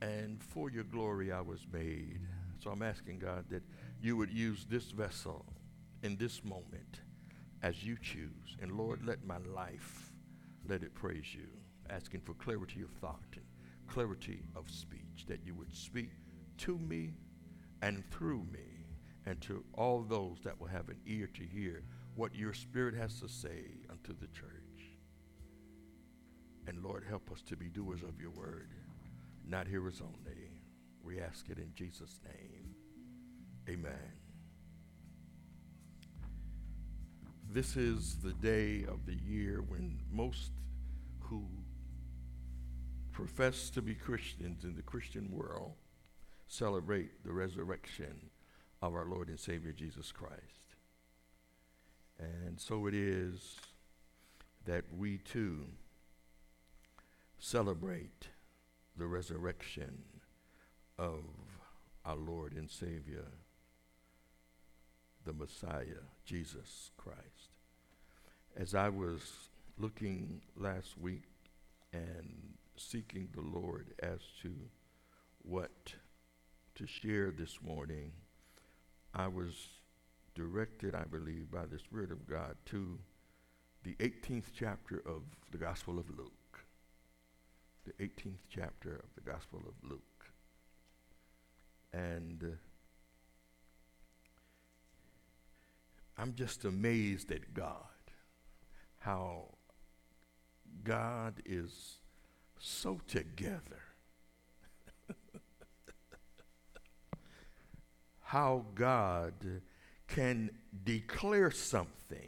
and for your glory I was made. So I'm asking God that you would use this vessel in this moment as you choose. And Lord, let my life, let it praise you. Asking for clarity of thought and clarity of speech, that you would speak to me and through me and to all those that will have an ear to hear what your Spirit has to say unto the church. And Lord, help us to be doers of your word, not hearers only. We ask it in Jesus' name. Amen. This is the day of the year when most who profess to be Christians in the Christian world celebrate the resurrection of our Lord and Savior Jesus Christ. And so it is that we too celebrate the resurrection of our Lord and Savior, the Messiah, Jesus Christ. As I was looking last week and seeking the Lord as to what to share this morning, I was directed, I believe, by the Spirit of God to the 18th chapter of the Gospel of Luke. The 18th chapter of the Gospel of Luke. And I'm just amazed at God, how God is so together. How God can declare something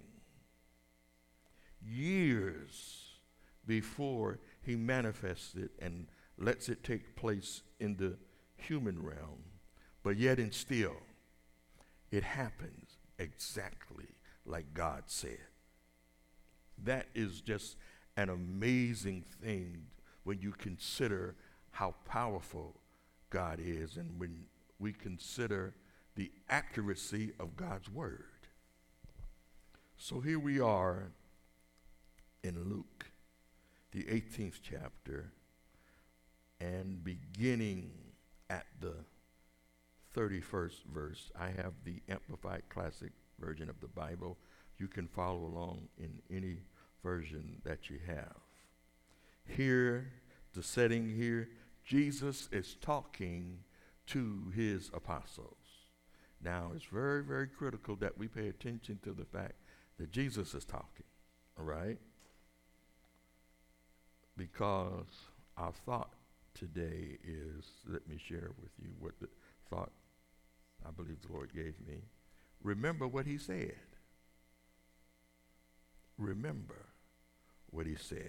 years before he manifests it and lets it take place in the human realm, but yet and still it happens exactly like God said. That is just an amazing thing when you consider how powerful God is and when we consider the accuracy of God's word. So here we are in Luke, the 18th chapter, and beginning at the 31st verse. I have the Amplified Classic version of the Bible. You can follow along in any version that you have. Here, the setting here, Jesus is talking to his apostles. Now, it's very, very critical that we pay attention to the fact that Jesus is talking, all right? Because our thought today is, let me share with you what the thought I believe the Lord gave me. Remember what he said. Remember what he said.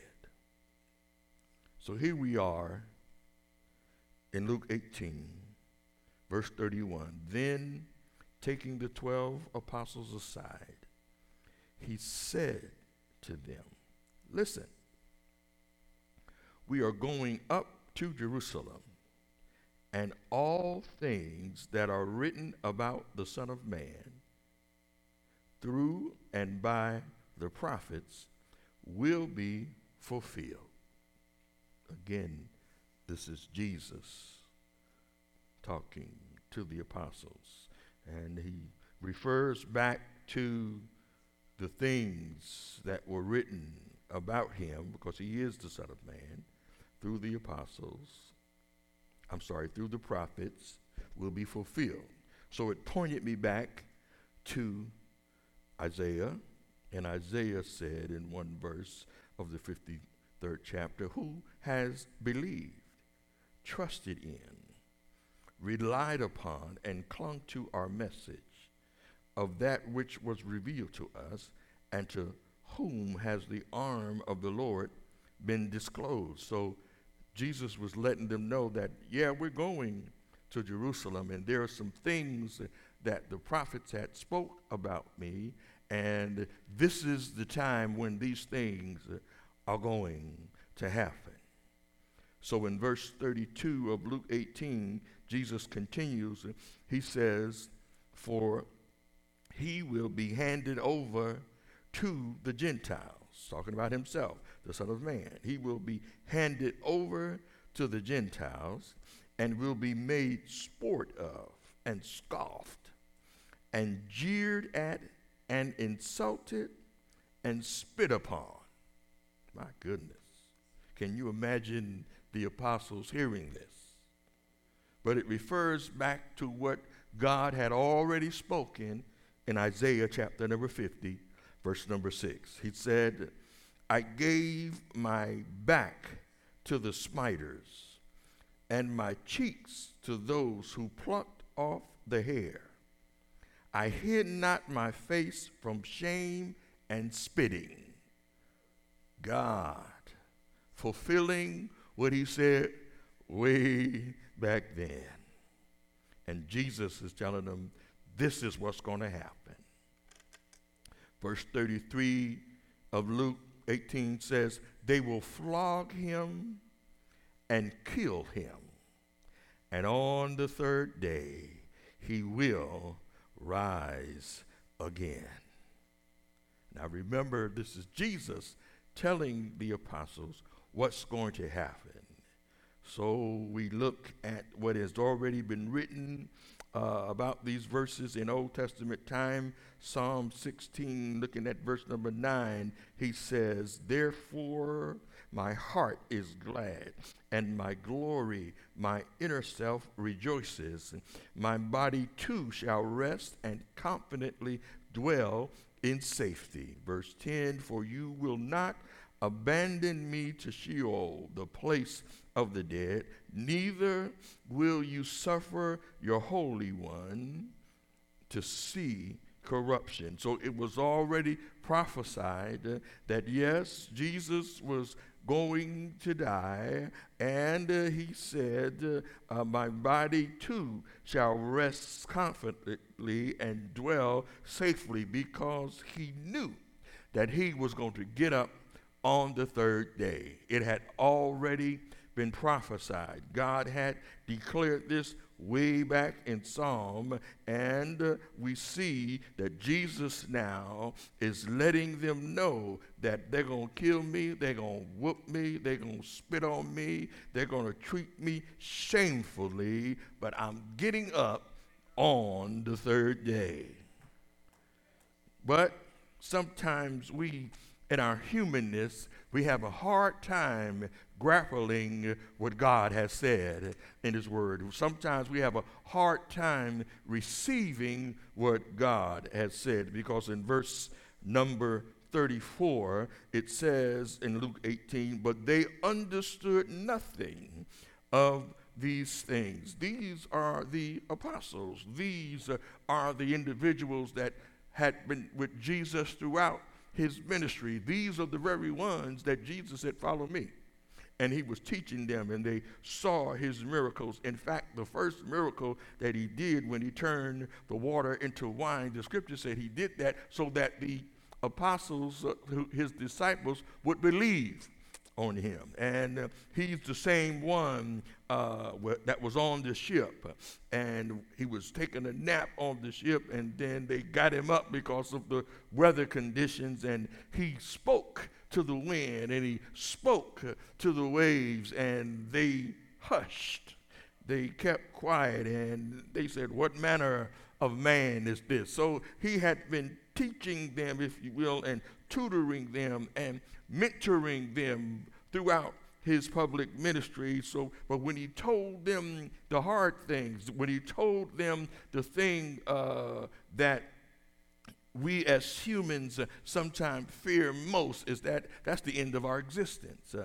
So here we are in Luke 18, verse 31. Then, taking the 12 apostles aside, he said to them, listen, we are going up to Jerusalem, and all things that are written about the Son of Man through and by the prophets will be fulfilled. Again, this is Jesus talking to the apostles, and he refers back to the things that were written about him, because he is the Son of Man, through the through the prophets will be fulfilled. So it pointed me back to Isaiah, and Isaiah said in one verse of the 53rd chapter, who has believed, trusted in, relied upon, and clung to our message of that which was revealed to us, and to whom has the arm of the Lord been disclosed. So Jesus was letting them know that, yeah, we're going to Jerusalem, and there are some things that the prophets had spoke about me, and this is the time when these things are going to happen. So in verse 32 of Luke 18, Jesus continues. He says, for he will be handed over to the Gentiles, talking about himself, the Son of Man. He will be handed over to the Gentiles, and will be made sport of, and scoffed, and jeered at, and insulted, and spit upon. My goodness. Can you imagine the apostles hearing this? But it refers back to what God had already spoken in Isaiah chapter number 50, verse number 6. He said, I gave my back to the smiters, and my cheeks to those who plucked off the hair. I hid not my face from shame and spitting. God fulfilling what he said way back then. And Jesus is telling them, this is what's going to happen. Verse 33 of Luke 18 says, they will flog him and kill him, and on the third day he will rise again. Now remember, this is Jesus telling the apostles what's going to happen. So we look at what has already been written about these verses in Old Testament time. Psalm 16, looking at verse number 9, he says, therefore my heart is glad, and my glory, my inner self rejoices. My body too shall rest and confidently dwell in safety. Verse 10, for you will not abandon me to Sheol, the place of the dead, neither will you suffer your Holy One to see corruption. So it was already prophesied that yes, Jesus was going to die, and he said, my body too shall rest confidently and dwell safely, because he knew that he was going to get up on the third day. It had already been prophesied. God had declared this way back in Psalm, and we see that Jesus now is letting them know that they're going to kill me, they're going to whoop me, they're going to spit on me, they're going to treat me shamefully, but I'm getting up on the third day. But sometimes we, in our humanness, we have a hard time grappling what God has said in his word. Sometimes we have a hard time receiving what God has said, because in verse number 34, it says in Luke 18, but they understood nothing of these things. These are the apostles. These are the individuals that had been with Jesus throughout his ministry. These are the very ones that Jesus said, follow me. And he was teaching them, and they saw his miracles. In fact, the first miracle that he did when he turned the water into wine, the scripture said he did that so that the apostles, his disciples, would believe on him. And he's the same one that was on the ship, and he was taking a nap on the ship, and then they got him up because of the weather conditions, and he spoke to the wind, and he spoke to the waves, and they hushed. They kept quiet, and they said, what manner of man is this? So he had been teaching them, if you will, and tutoring them and mentoring them throughout his public ministry. So, but when he told them the hard things, when he told them the thing that we as humans sometimes fear most, is that's the end of our existence.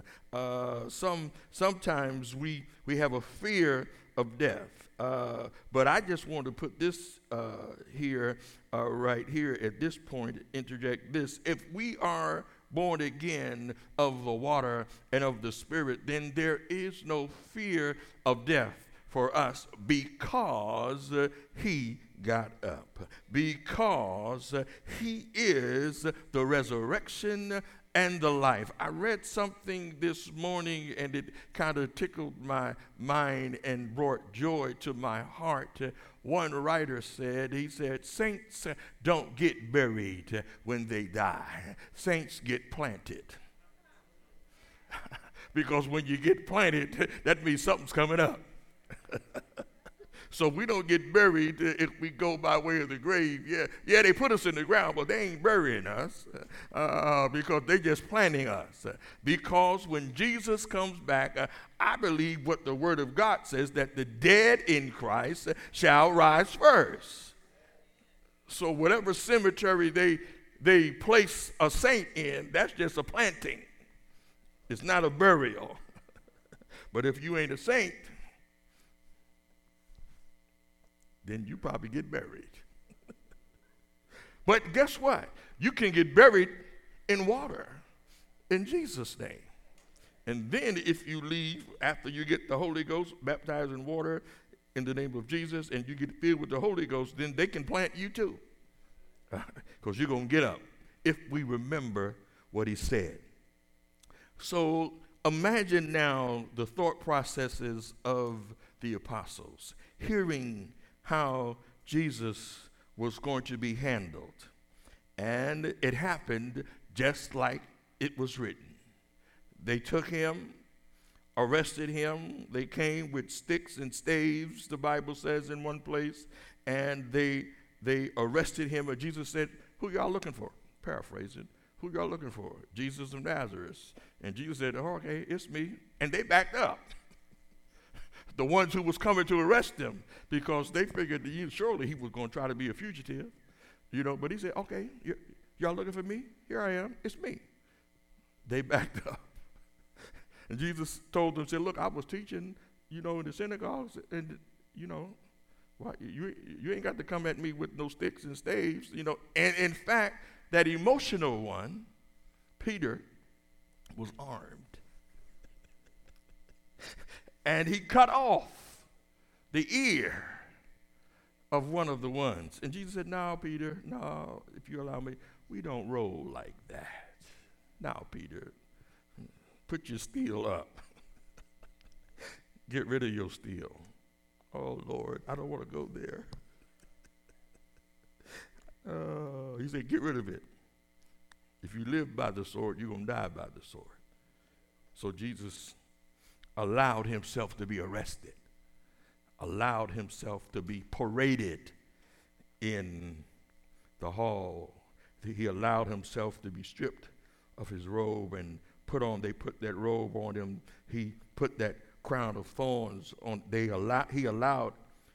Sometimes we have a fear of death. But I just want to put this here, right here at this point, interject this. If we are born again of the water and of the Spirit, then there is no fear of death for us, because he got up, because he is the resurrection and the life. I read something this morning, and it kind of tickled my mind and brought joy to my heart. One writer said, he said, saints don't get buried when they die. Saints get planted. Because when you get planted, that means something's coming up. So we don't get buried if we go by way of the grave. Yeah, they put us in the ground, but they ain't burying us because they just planting us. Because when Jesus comes back, I believe what the Word of God says, that the dead in Christ shall rise first. So whatever cemetery they place a saint in, that's just a planting. It's not a burial. But if you ain't a saint, then you probably get buried. But guess what? You can get buried in water in Jesus' name. And then if you leave after you get the Holy Ghost, baptized in water in the name of Jesus, and you get filled with the Holy Ghost, then they can plant you too. Because you're going to get up if we remember what he said. So imagine now the thought processes of the apostles, hearing how Jesus was going to be handled. And it happened just like it was written. They took him, arrested him. They came with sticks and staves, the Bible says in one place, and they arrested him. And Jesus said, "Who y'all looking for?" Paraphrasing. "Who y'all looking for?" "Jesus of Nazareth." And Jesus said, "Oh, okay, it's me." And they backed up. The ones who was coming to arrest him, because they figured that surely he was going to try to be a fugitive, But he said, "Okay, y'all looking for me? Here I am. It's me." They backed up. And Jesus told them, said, "Look, I was teaching, in the synagogues, and, well, you ain't got to come at me with no sticks and staves, And in fact, that emotional one, Peter, was armed. And he cut off the ear of one of the ones. And Jesus said, "No, Peter, no, if you allow me, we don't roll like that. Now, Peter, put your steel up. Get rid of your steel." Oh, Lord, I don't want to go there. He said, "Get rid of it. If you live by the sword, you're going to die by the sword." So Jesus allowed himself to be arrested, allowed himself to be paraded in the hall. He allowed himself to be stripped of his robe and they put that robe on him. He put that crown of thorns on. He allowed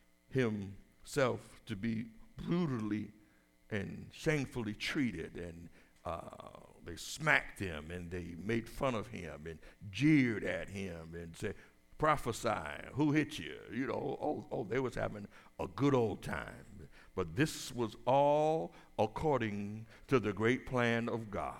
himself to be brutally and shamefully treated, and they smacked him, and they made fun of him and jeered at him and said, "Prophesy, who hit you?" They was having a good old time. But this was all according to the great plan of God.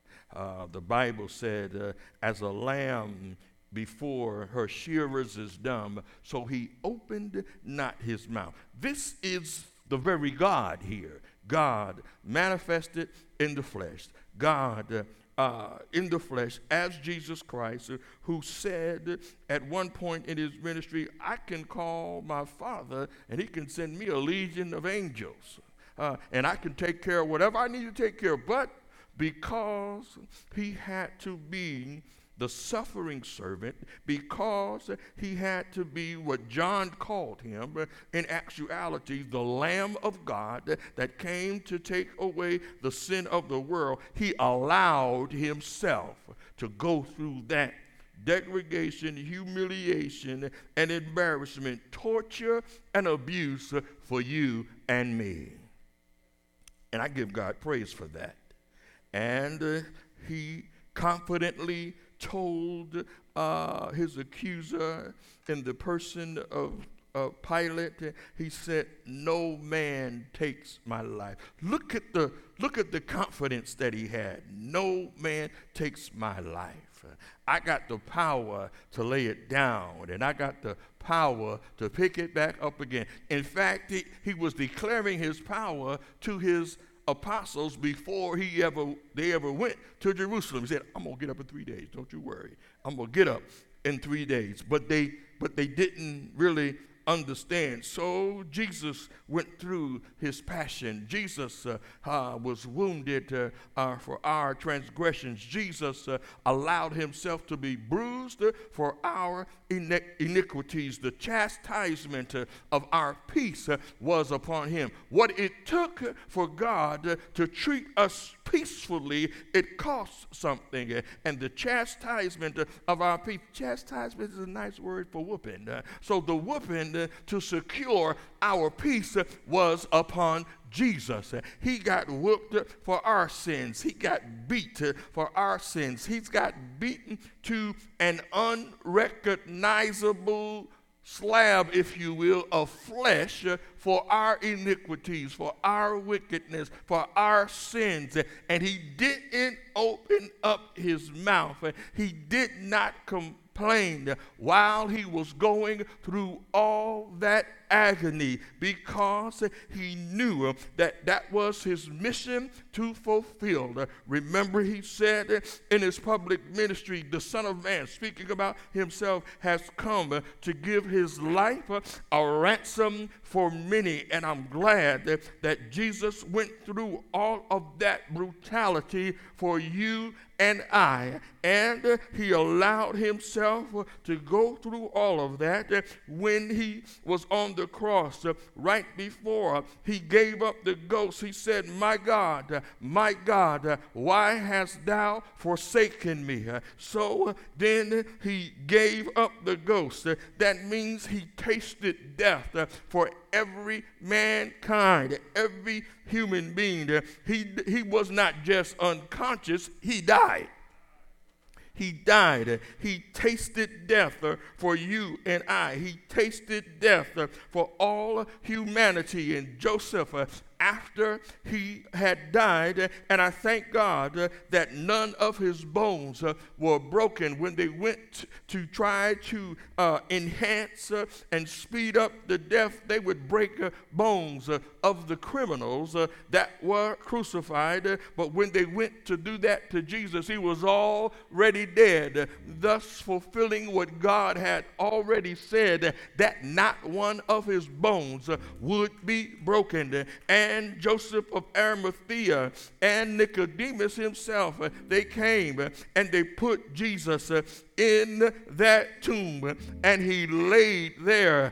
The Bible said, as a lamb before her shearers is dumb, so he opened not his mouth. This is the very God here. God manifested in the flesh. God in the flesh as Jesus Christ, who said at one point in his ministry, "I can call my Father and he can send me a legion of angels. And I can take care of whatever I need to take care of." But because he had to be the suffering servant, because he had to be what John called him, in actuality, the Lamb of God that came to take away the sin of the world, he allowed himself to go through that degradation, humiliation, and embarrassment, torture, and abuse for you and me. And I give God praise for that. And he confidently told his accuser in the person of Pilate, he said, "No man takes my life." Look at the confidence that he had. "No man takes my life. I got the power to lay it down, and I got the power to pick it back up again." In fact, he was declaring his power to his apostles before they ever went to Jerusalem. He said, "I'm going to get up in 3 days. Don't you worry. I'm going to get up in 3 days." But they didn't really understand. So Jesus went through his passion. Jesus was wounded for our transgressions. Jesus allowed himself to be bruised for our iniquities. The chastisement of our peace was upon him. What it took for God to treat us peacefully, it costs something. And the chastisement of our peace, chastisement is a nice word for whooping. So the whooping to secure our peace was upon Jesus. He got whooped for our sins. He got beat for our sins. He's got beaten to an unrecognizable slab, if you will, of flesh for our iniquities, for our wickedness, for our sins. And he didn't open up his mouth. He did not complain while he was going through all that agony, because he knew that that was his mission to fulfill. Remember, he said in his public ministry, the Son of Man, speaking about himself, has come to give his life a ransom for many. And I'm glad that Jesus went through all of that brutality for you and I, and he allowed himself to go through all of that when he was on the cross. Right before he gave up the ghost, he said, my God, why hast thou forsaken me? So then he gave up the ghost. That means he tasted death for every mankind, every human being. He was not just unconscious, he died. He died. He tasted death for you and I. He tasted death for all humanity. And Joseph, after he had died, and I thank God that none of his bones were broken when they went to try to enhance and speed up the death. They would break bones of the criminals that were crucified, but when they went to do that to Jesus, he was already dead, thus fulfilling what God had already said, that not one of his bones would be broken. And Joseph of Arimathea and Nicodemus himself, they came and they put Jesus in that tomb, and he laid there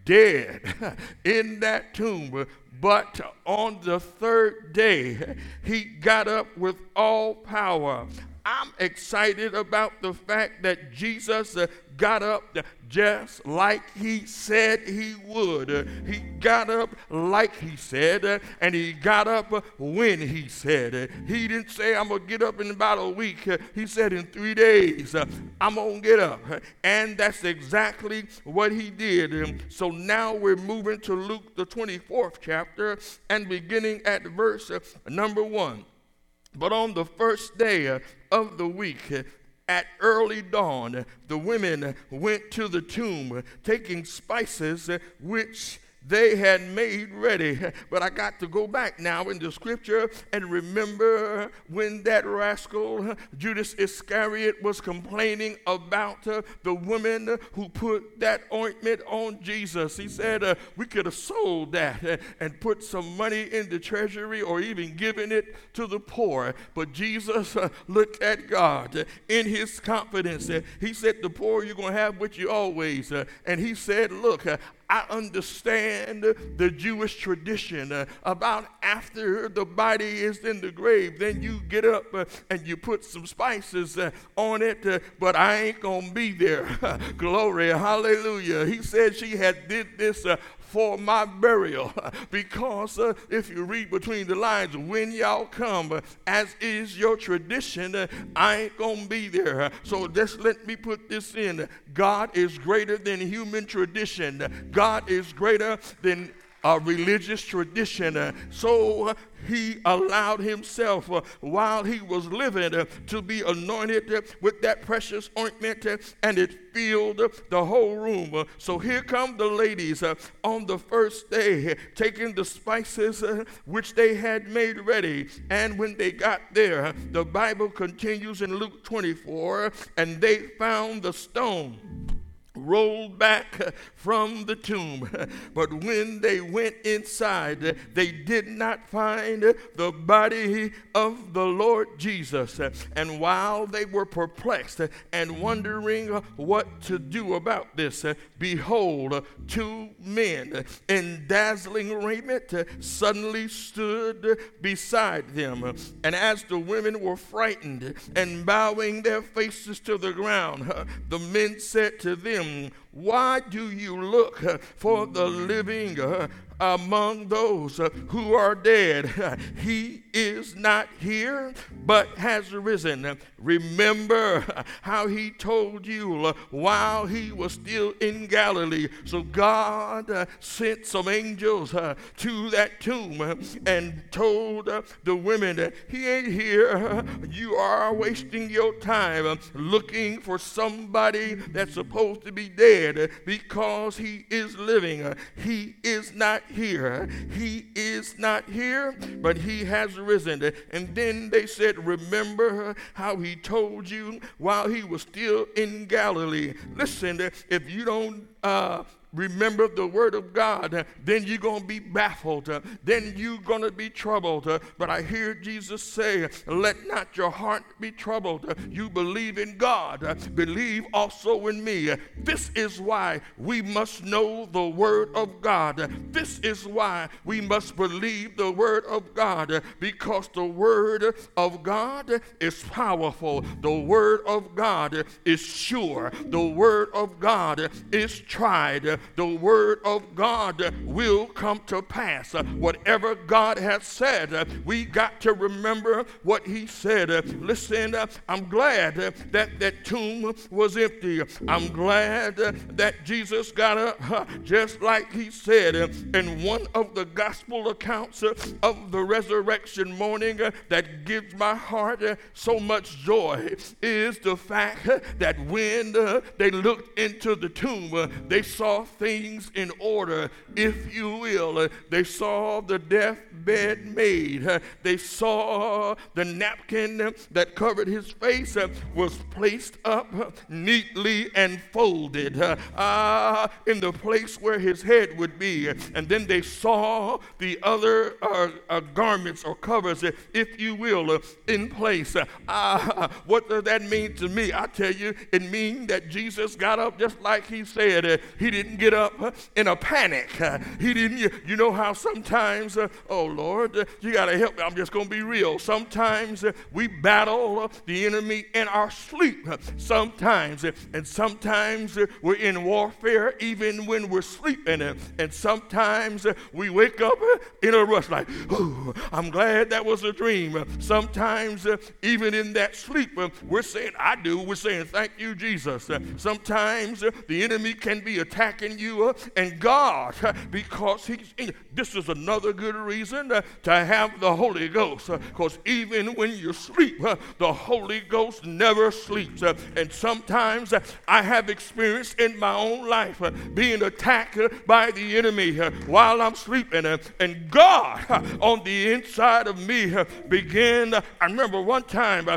dead in that tomb. But on the third day, he got up with all power. I'm excited about the fact that Jesus got up just like he said he would. He got up like he said, and he got up when he said. He didn't say, I'm going to get up in about a week. He said, in 3 days, I'm going to get up. And that's exactly what he did. So now we're moving to Luke, the 24th chapter, and beginning at verse number 1. But on the first day of the week, at early dawn, the women went to the tomb, taking spices which they had made ready. But I got to go back now in the scripture and remember when that rascal Judas Iscariot was complaining about the women who put that ointment on Jesus. He said we could have sold that and put some money in the treasury or even given it to the poor. But Jesus looked at God in his confidence. He said, the poor you're going to have with you always. And he said, look, I understand the Jewish tradition about after the body is in the grave, then you get up and you put some spices on it, but I ain't gonna be there. Glory, hallelujah. He said she had did this for my burial, because if you read between the lines, when y'all come, as is your tradition, I ain't gonna be there. So just let me put this in. God is greater than human tradition. God is greater than a religious tradition. So he allowed himself while he was living to be anointed with that precious ointment, and it filled the whole room. So here come the ladies on the first day, taking the spices which they had made ready. And when they got there, the Bible continues in Luke 24, and they found the stone rolled back from the tomb. But when they went inside, they did not find the body of the Lord Jesus. And while they were perplexed and wondering what to do about this, behold, two men in dazzling raiment suddenly stood beside them. And as the women were frightened and bowing their faces to the ground, the men said to them, "Why do you look for the living among those who are dead? He is not here, but has risen. Remember how he told you while he was still in Galilee." So God sent some angels to that tomb and told the women, "He ain't here. You are wasting your time looking for somebody that's supposed to be dead, because he is living. He is not here. He is not here, but he has risen." And then they said, "Remember how he told you while he was still in Galilee." Listen, if you don't remember the word of God, then you're going to be baffled. Then you're going to be troubled. But I hear Jesus say, "Let not your heart be troubled. You believe in God. Believe also in me." This is why we must know the word of God. This is why we must believe the word of God, because the word of God is powerful. The word of God is sure. The word of God is tried. The word of God will come to pass. Whatever God has said, we got to remember what he said. Listen, I'm glad that that tomb was empty. I'm glad that Jesus got up just like he said. In one of the gospel accounts of the resurrection morning that gives my heart so much joy is the fact that when they looked into the tomb, they saw things in order, if you will. They saw the deathbed made. They saw the napkin that covered his face was placed up neatly and folded in the place where his head would be. And then they saw the other garments or covers, if you will, in place. What does that mean to me? I tell you, it means that Jesus got up just like he said. He didn't get up in a panic. He didn't, you know how sometimes, oh Lord, you got to help me. I'm just going to be real. Sometimes we battle the enemy in our sleep. Sometimes we're in warfare even when we're sleeping. And sometimes we wake up in a rush like, "Oh, I'm glad that was a dream." Sometimes even in that sleep, we're saying, we're saying, "Thank you, Jesus." Sometimes the enemy can be attacking you, and God, because this is another good reason to have the Holy Ghost, because even when you sleep, the Holy Ghost never sleeps. And sometimes I have experienced in my own life being attacked by the enemy while I'm sleeping, and God on the inside of me began. I remember one time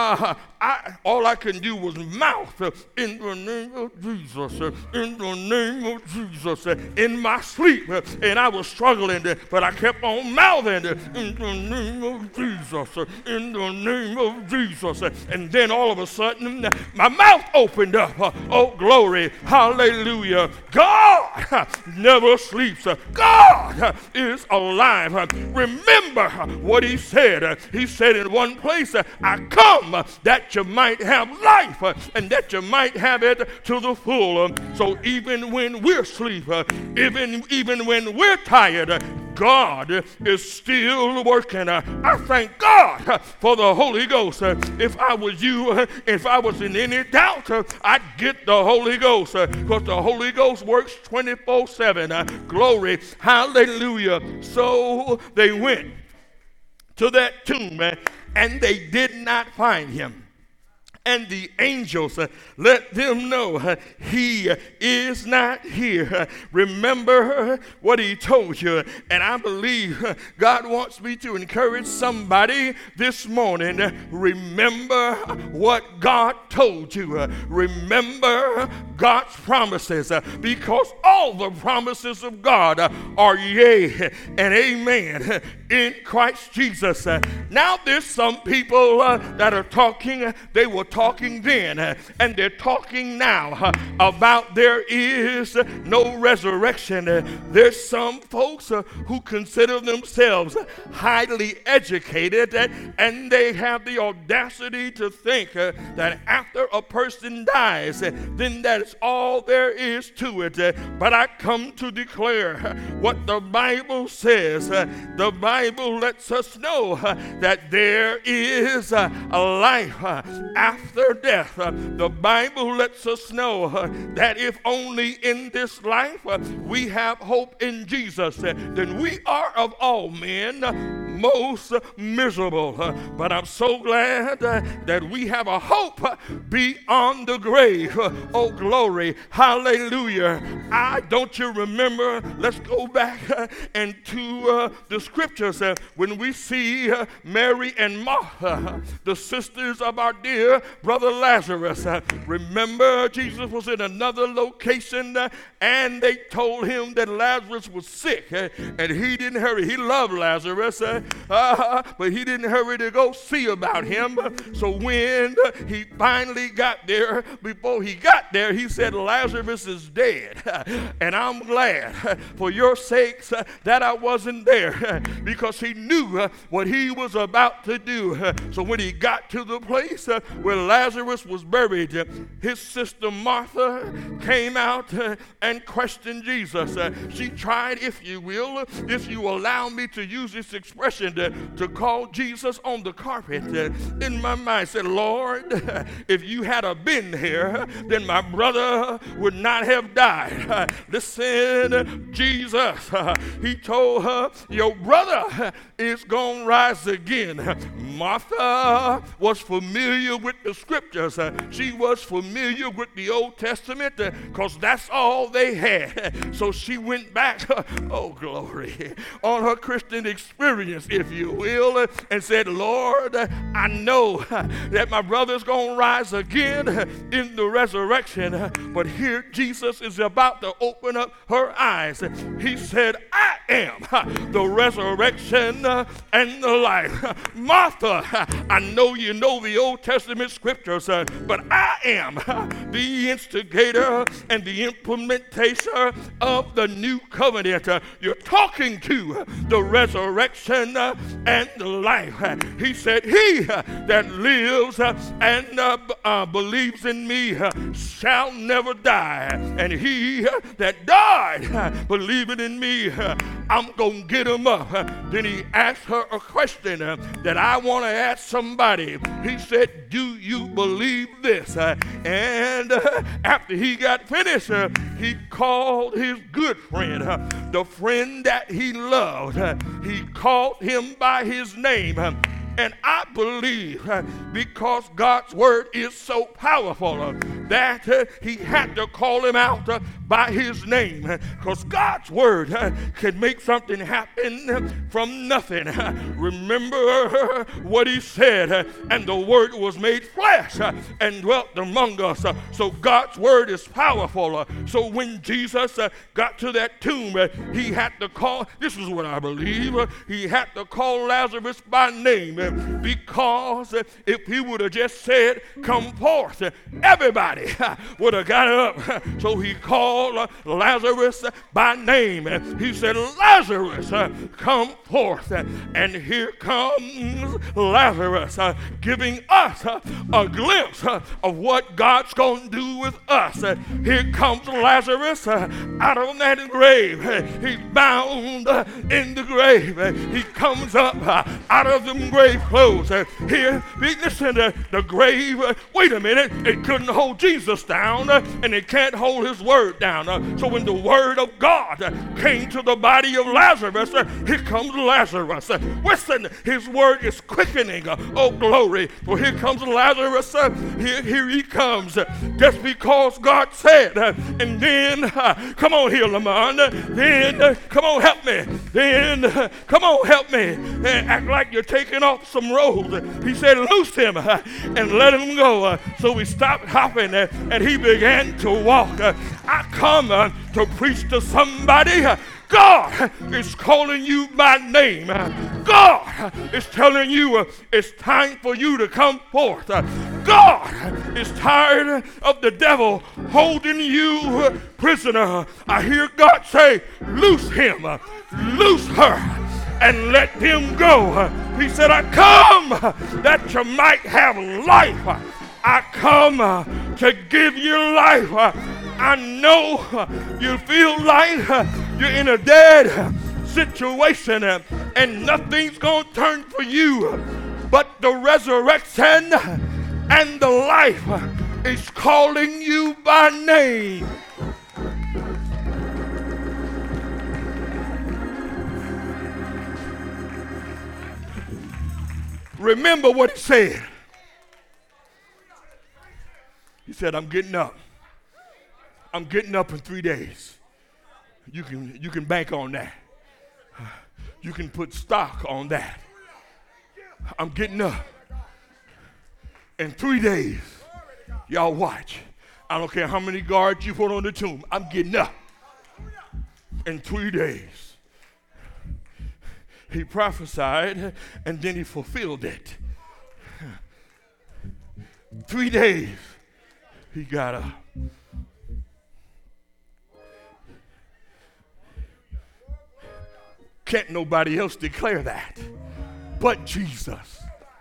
all I can do was mouth, "In the name of Jesus, in the name of Jesus," in my sleep. And I was struggling, but I kept on mouthing, "In the name of Jesus, in the name of Jesus." And then all of a sudden, my mouth opened up. Oh, glory, hallelujah. God never sleeps. God is alive. Remember what he said. He said in one place, "I come that you might have life, and that you might have it to the full." So even when we're asleep, even when we're tired, God is still working. I thank God for the Holy Ghost. If I was you, if I was in any doubt, I'd get the Holy Ghost, because the Holy Ghost works 24/7. Glory, hallelujah. So they went to that tomb, and they did not find him. and the angels, let them know he is not here. Remember what he told you. And I believe God wants me to encourage somebody this morning. Remember what God told you. Remember God's promises, because all the promises of God are yea and amen in Christ Jesus. Now there's some people that are talking, they were talking then, and they're talking now about there is no resurrection. There's some folks who consider themselves highly educated, and they have the audacity to think that after a person dies, then that's all there is to it. But I come to declare what the Bible says. The Bible lets us know that there is a life after death. The Bible lets us know that if only in this life we have hope in Jesus, then we are of all men most miserable. But I'm so glad that we have a hope beyond the grave. Oh, glory. Hallelujah. Don't you remember? Let's go back into the scriptures when we see Mary and Martha, the sisters of our dear brother Lazarus. Remember, Jesus was in another location and they told him that Lazarus was sick, and he didn't hurry. He loved Lazarus, but he didn't hurry to go see about him. So when he finally got there, before he got there, he said, Lazarus is dead. And I'm glad for your sakes that I wasn't there, because he knew what he was about to do. So when he got to the place where Lazarus was buried, his sister Martha came out and questioned Jesus. She tried, if you will, if you allow me to use this expression, to call Jesus on the carpet. In my mind, said, Lord, if you had been here, then my brother would not have died. Listen, Jesus, he told her, your brother is going to rise again. Martha was familiar with the scriptures. She was familiar with the Old Testament because that's all they had. So she went back, oh glory, on her Christian experience, if you will, and said, Lord, I know that my brother's going to rise again in the resurrection, but here Jesus is about to open up her eyes. He said, I am the resurrection and the life. Martha, I know you know the Old Testament scriptures, but I am the instigator and the implementator of the new covenant. You're talking to the resurrection and the life. He said, he that lives and believes in me shall never die, and he that died believing in me, I'm going to get him up. Then he asked her a question that I want to ask somebody. He said, do you believe this? And after he got finished, he called his good friend, the friend that he loved. He called him by his name. And I believe because God's word is so powerful that he had to call him out by his name, because God's word can make something happen from nothing. Remember what he said, and the word was made flesh and dwelt among us. So God's word is powerful. So when Jesus got to that tomb, he had to call, this is what I believe, he had to call Lazarus by name, because if he would have just said, come forth, everybody would have got up. So he called Lazarus by name. He said, Lazarus, come forth. And here comes Lazarus, giving us a glimpse of what God's going to do with us. Here comes Lazarus out of that grave. He's bound in the grave. He comes up out of the grave grave clothes. Here, listen, the grave, wait a minute, it couldn't hold Jesus down, and it can't hold his word down. So when the word of God came to the body of Lazarus, here comes Lazarus. Listen, his word is quickening. Oh, glory. For here comes Lazarus. Here he comes. Just because God said. And then, come on here, Lamont. Then, come on, help me. Then, come on, help me. And act like you're taking off some robes. He said, loose him and let him go. So we stopped hopping and he began to walk. I come to preach to somebody. God is calling you by name. God is telling you it's time for you to come forth. God is tired of the devil holding you prisoner. I hear God say, loose him, loose her, and let them go. He said, I come that you might have life. I come to give you life. I know you feel like you're in a dead situation and nothing's going to turn for you. But the resurrection and the life is calling you by name. Remember what he said. He said, I'm getting up. I'm getting up in 3 days. You can bank on that. You can put stock on that. I'm getting up. In 3 days, y'all watch. I don't care how many guards you put on the tomb. I'm getting up. In 3 days. He prophesied and then he fulfilled it. 3 days, he got up. Can't nobody else declare that but Jesus.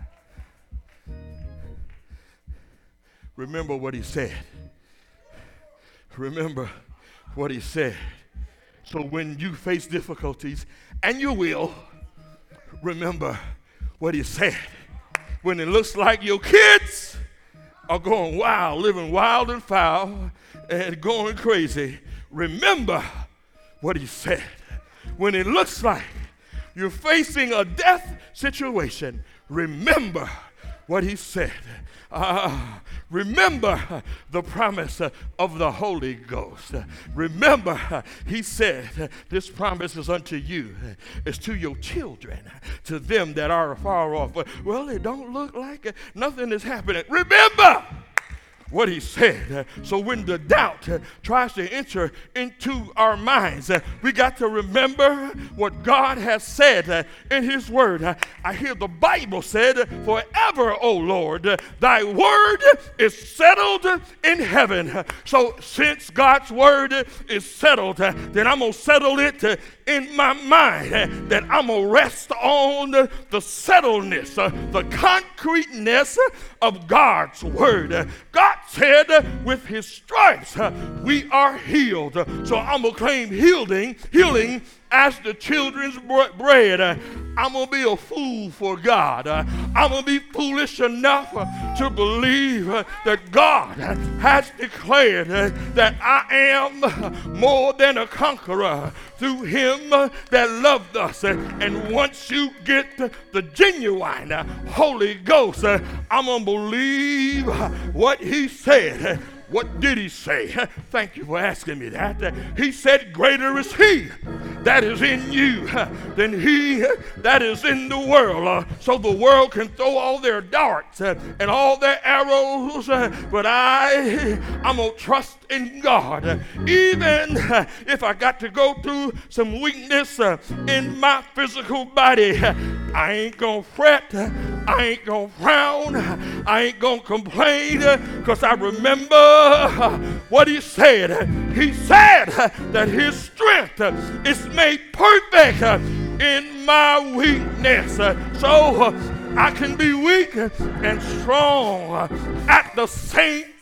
Remember what he said. Remember what he said. So when you face difficulties, and you will, remember what he said. When it looks like your kids are going wild, living wild and foul, and going crazy, remember what he said. When it looks like you're facing a death situation, remember what he said. Remember the promise of the Holy Ghost. Remember, he said, this promise is unto you, it's to your children, to them that are far off. Well, it don't look like nothing is happening. Remember what he said. So when the doubt tries to enter into our minds, we got to remember what God has said in his word. I hear the Bible said, forever, O Lord, thy word is settled in heaven. So since God's word is settled, then I'm going to settle it in my mind, that I'm going to rest on the settledness, the concreteness of God's word. God said, with his stripes we are healed. So I'm going to claim healing as the children's bread. I'm going to be a fool for God. I'm going to be foolish enough to believe that God has declared that I am more than a conqueror through him that loved us. And once you get the genuine Holy Ghost, I'm going to believe what he said. What did he say? Thank you for asking me that. He said, greater is he that is in you than he that is in the world. So the world can throw all their darts and all their arrows, but I'm going to trust in God. Even if I got to go through some weakness in my physical body, I ain't going to fret. I ain't going to frown. I ain't going to complain, because I remember what he said. He said that his strength is made perfect in my weakness. So I can be weak and strong at the same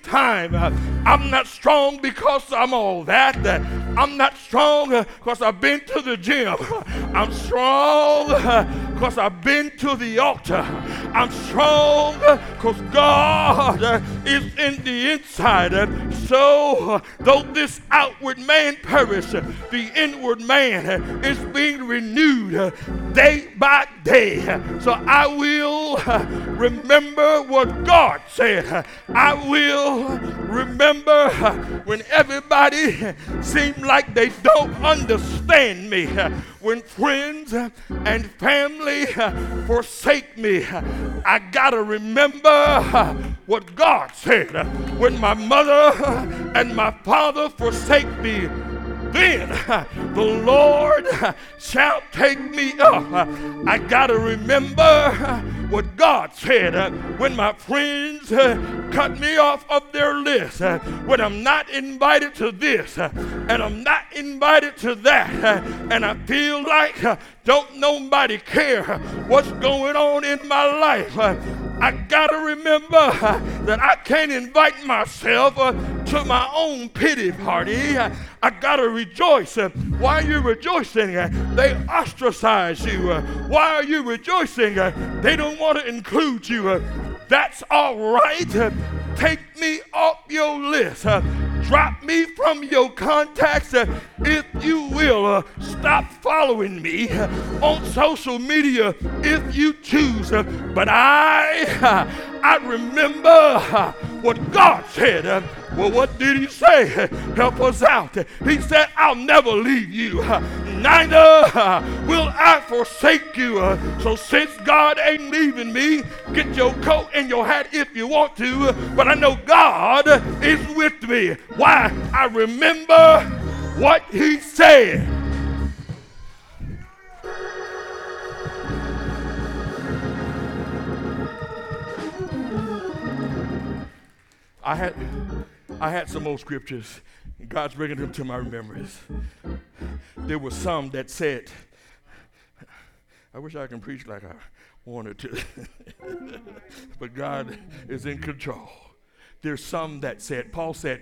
time. I'm not strong because I'm all that. I'm not strong because I've been to the gym. I'm strong because I've been to the altar. I'm strong because God is in the inside. So though this outward man perish, the inward man is being renewed day by day. So I will remember what God said. I will remember when everybody seems like they don't understand me. When friends and family forsake me, I gotta remember what God said. When my mother and my father forsake me, then the Lord shall take me up. I gotta remember what God said. When my friends cut me off of their list, when I'm not invited to this and I'm not invited to that, and I feel like don't nobody care what's going on in my life, I gotta remember that I can't invite myself to my own pity party. I gotta rejoice. Why are you rejoicing? They ostracize you. Why are you rejoicing? They don't want to include you. That's all right. Take me off your list. Drop me from your contacts if you will. Stop following me on social media if you choose. But I remember what God said. Well, what did he say? Help us out. He said, I'll never leave you, neither will I forsake you. So since God ain't leaving me, get your coat and your hat if you want to, but I know God is with me. Why? I remember what he said. I had some old scriptures. God's bringing them to my remembrance. There were some that said, I wish I could preach like I wanted to, but God is in control. There's some that said, Paul said,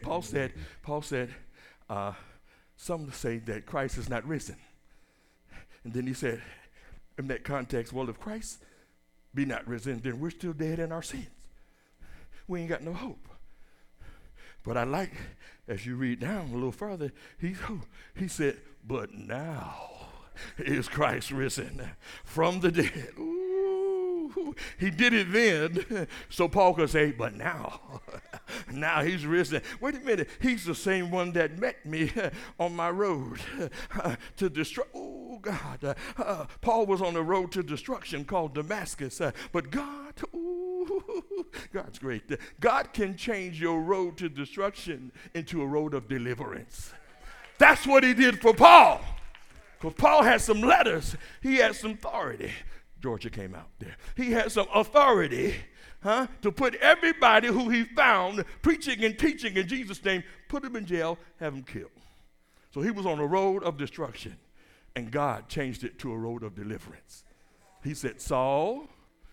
some say that Christ is not risen. And then he said, in that context, well, if Christ be not risen, then we're still dead in our sins. We ain't got no hope. But I like, as you read down a little further, he said, but now is Christ risen from the dead. Ooh, he did it then, so Paul could say, but now he's risen. Wait a minute, he's the same one that met me on my road to destroy. Oh, God. Paul was on the road to destruction called Damascus, but God, God's great. God can change your road to destruction into a road of deliverance. That's what he did for Paul. Because Paul had some letters. He had some authority. Georgia came out there. He had some authority to put everybody who he found preaching and teaching in Jesus' name, put him in jail, have him killed. So he was on a road of destruction, and God changed it to a road of deliverance. He said, Saul,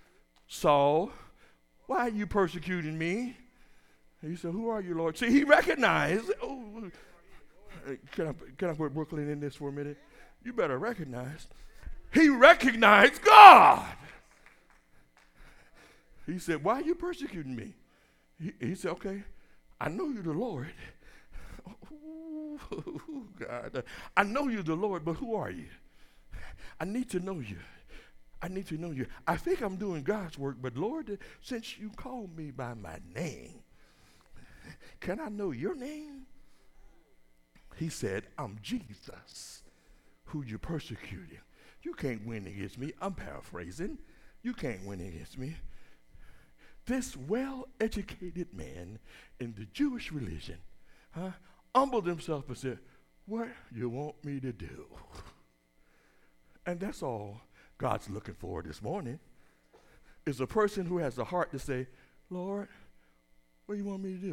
why are you persecuting me? He said, who are you, Lord? See, he recognized, can I put Brooklyn in this for a minute? You better recognize. He recognized God. He said, why are you persecuting me? He said, okay, I know you're the Lord. Oh, God. I know you're the Lord, but who are you? I need to know you. I think I'm doing God's work, but Lord, since you called me by my name, can I know your name? He said, I'm Jesus, who you're persecuting. You can't win against me. I'm paraphrasing. You can't win against me. This well-educated man in the Jewish religion humbled himself and said, what you want me to do? And that's all God's looking for this morning, is a person who has the heart to say, Lord, what do you want me to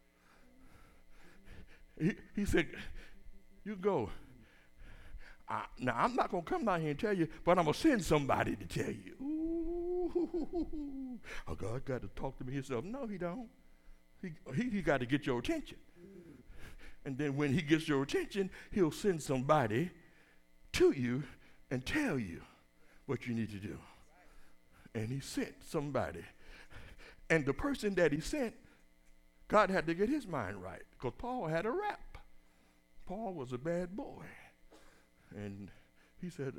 do? He said, you go. Now, I'm not going to come down here and tell you, but I'm going to send somebody to tell you. Ooh, God got to talk to me himself. No, he don't. He got to get your attention. And then when he gets your attention, he'll send somebody to you and tell you what you need to do. And he sent somebody. And the person that he sent, God had to get his mind right, because Paul had a rap. Paul was a bad boy. And he said,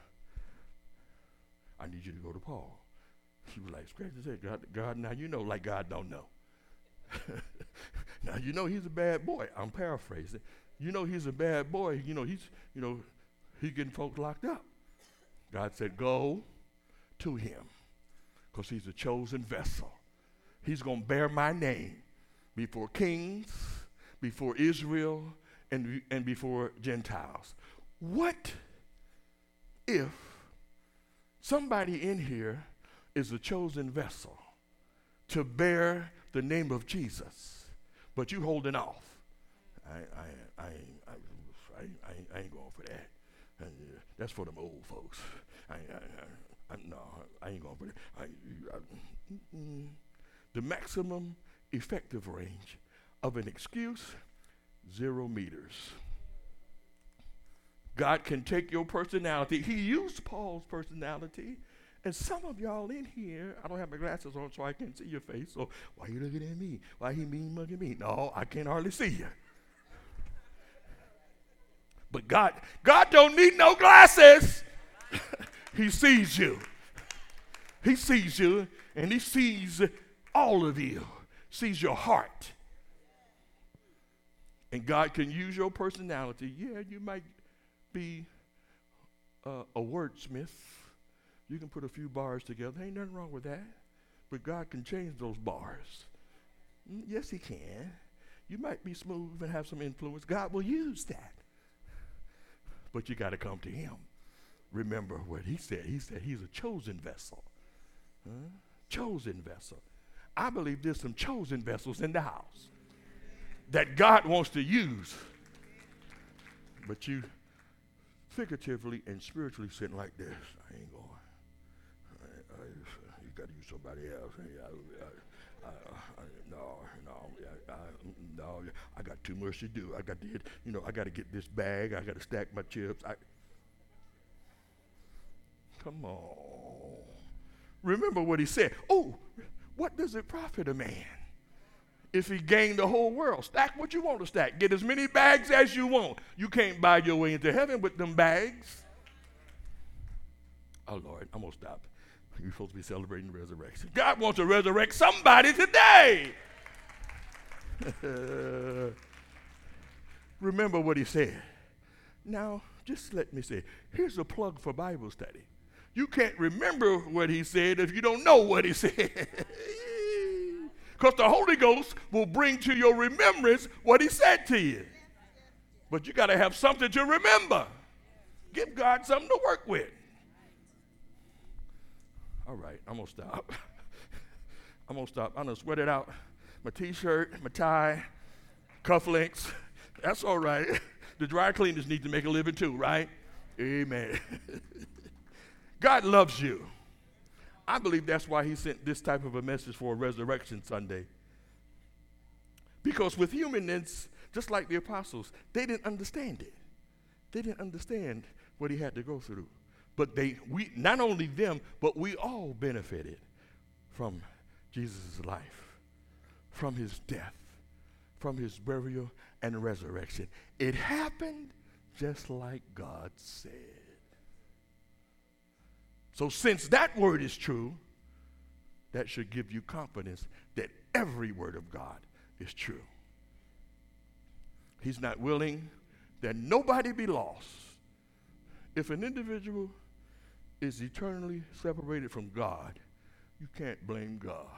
I need you to go to Paul. He was like, scratch his head. God, now you know, like God don't know. Now you know he's a bad boy. I'm paraphrasing. You know he's a bad boy. He's getting folks locked up. God said, go to him, because he's a chosen vessel. He's going to bear my name before kings, before Israel, and before Gentiles. What if somebody in here is a chosen vessel to bear the name of Jesus, but you holding off? I ain't going for that. That's for them old folks. No, I ain't going for that. The maximum effective range of an excuse, 0 meters. God can take your personality. He used Paul's personality. And some of y'all in here, I don't have my glasses on so I can't see your face. So why you looking at me? Why he mean mugging me? No, I can't hardly see you. But God don't need no glasses. He sees you. He sees you, and he sees all of you. Sees your heart. And God can use your personality. Yeah, you might be a wordsmith. You can put a few bars together. Ain't nothing wrong with that. But God can change those bars. Yes, he can. You might be smooth and have some influence. God will use that. But you got to come to him. Remember what he said. He said he's a chosen vessel. Chosen vessel. I believe there's some chosen vessels in the house that God wants to use. But you figuratively and spiritually sitting like this. I ain't going. You got to use somebody else. No, I got too much to do. I got to I got to get this bag. I got to stack my chips. Come on. Remember what he said. Oh, what does it profit a man if he gained the whole world? Stack what you want to stack. Get as many bags as you want. You can't buy your way into heaven with them bags. Oh, Lord, I'm going to stop. You're supposed to be celebrating the resurrection. God wants to resurrect somebody today. Remember what he said. Now, just let me say, here's a plug for Bible study. You can't remember what he said if you don't know what he said. Because the Holy Ghost will bring to your remembrance what he said to you. But you got to have something to remember. Give God something to work with. All right, I'm going to stop. I'm going to sweat it out. My T-shirt, my tie, cufflinks. That's all right. The dry cleaners need to make a living too, right? Amen. God loves you. I believe that's why he sent this type of a message for Resurrection Sunday. Because with humanness, just like the apostles, they didn't understand it. They didn't understand what he had to go through. But we not only them, but we all benefited from Jesus' life, from his death, from his burial and resurrection. It happened just like God said. So since that word is true, that should give you confidence that every word of God is true. He's not willing that nobody be lost. If an individual is eternally separated from God, you can't blame God.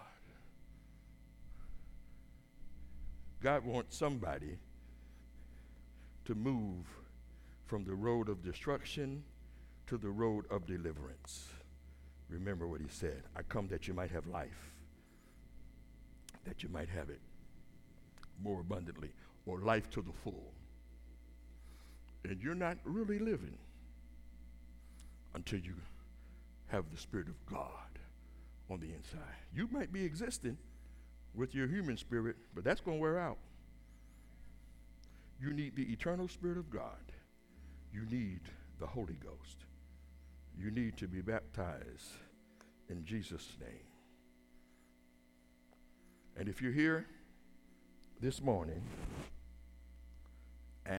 God wants somebody to move from the road of destruction to the road of deliverance. Remember what he said. I come that you might have life, that you might have it more abundantly, or life to the full. And you're not really living until you have the Spirit of God on the inside. You might be existing, with your human spirit, but that's going to wear out. You need the eternal Spirit of God. You need the Holy Ghost. You need to be baptized in Jesus' name. And if you're here this morning